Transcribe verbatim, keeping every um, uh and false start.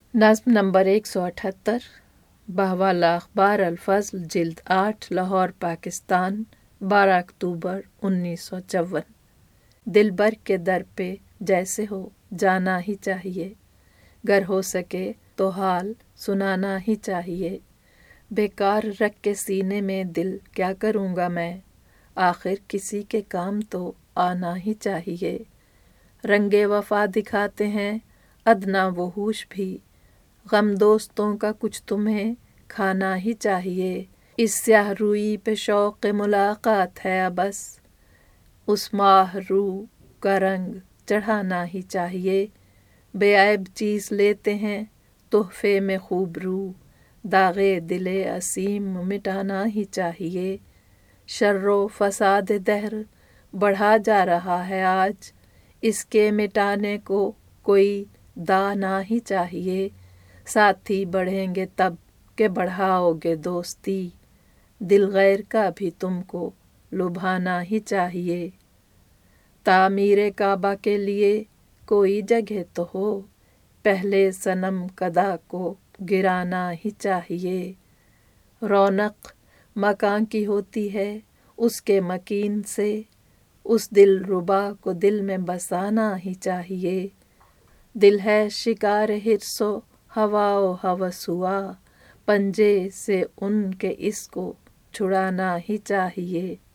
نظم نمبر ایک سو اٹھہتر، بہوالا اخبار الفضل، جلد آٹھ، لاہور، پاکستان، بارہ اکتوبر انیس سو چون۔ دل بر کے در پہ جیسے ہو جانا ہی چاہیے، گر ہو سکے تو حال سنانا ہی چاہیے۔ بیکار رکھ کے سینے میں دل کیا کروں گا میں، آخر کسی کے کام تو آنا ہی چاہیے۔ رنگ وفا دکھاتے ہیں ادنا وحوش بھی، غم دوستوں کا کچھ تمہیں کھانا ہی چاہیے۔ اس سیاہ روئی پہ شوق ملاقات ہے بس، اس ماہ رو کا رنگ چڑھانا ہی چاہیے۔ بے عیب چیز لیتے ہیں تحفے میں خوب رو، داغے دل اسیم مٹانا ہی چاہیے۔ شر و فساد دہر بڑھا جا رہا ہے آج، اس کے مٹانے کو کوئی دانا ہی چاہیے۔ ساتھی بڑھیں گے تب کہ بڑھاؤ گے دوستی، دل غیر کا بھی تم کو لبھانا ہی چاہیے۔ تعمیر کعبہ کے لیے کوئی جگہ تو ہو، پہلے صنم کدا کو گرانا ہی چاہیے۔ رونق مکاں کی ہوتی ہے اس کے مکین سے، اس دل ربا کو دل میں بسانا ہی چاہیے۔ دل ہے شکار حرص و ہوا و ہوس ہوا، پنجے سے ان کے اس کو چھڑانا ہی چاہیے۔